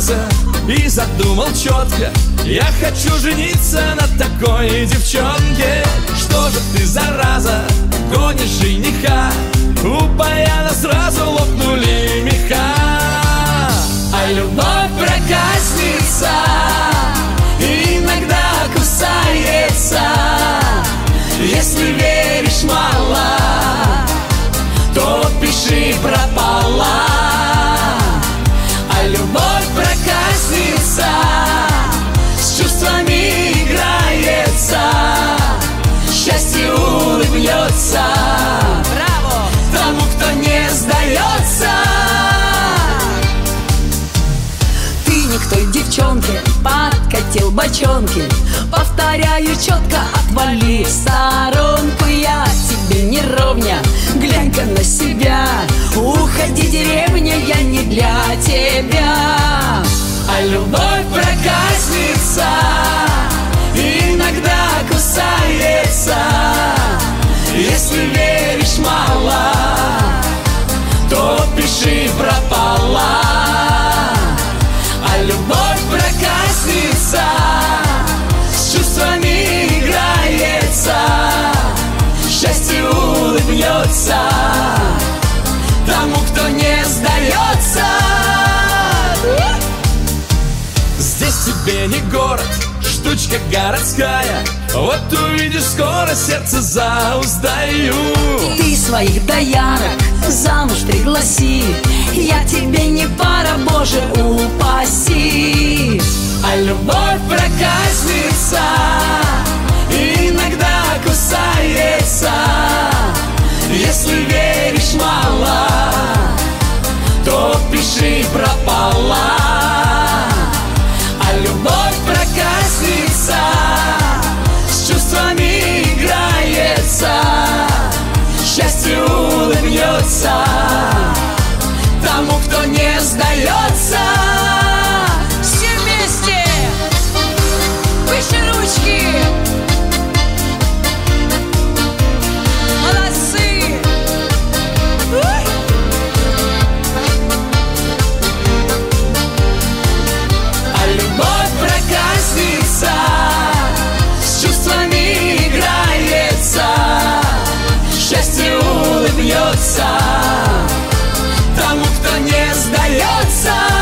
собрался и задумал четко: я хочу жениться на такой девчонке. Что же ты, зараза, гонишь жениха? У баяна сразу лопнули меха. А любовь проказница, иногда кусается. Если веришь мало, то пиши пропала. А любовь проказница, с чувствами играется, счастье улыбнется тому, кто не сдается. Ты не к той девчонке подкатил бочонки. Повторяю четко, отвали в сторонку. Я тебе не ровня, глянь-ка на себя. Уходи, деревня, я не для тебя. А любовь проказница, иногда кусается. Если веришь мало, то пиши пропала. А любовь проказница, с чувствами играется, счастье улыбнется тому, кто не сдается. Здесь тебе не город, штучка городская. Вот увидишь, скоро сердце зауздаю. Ты своих доярок замуж пригласи. Я тебе не пара, Боже упаси. А любовь проказница, иногда кусается. Если веришь мало, то пиши пропала. А любовь проказница, с чувствами играется, счастье улыбнется тому, кто не сдается. Все вместе! Выше ручки! Молодцы! А любовь проказница, с чувствами играется, счастье улыбнется тому, кто не сдается.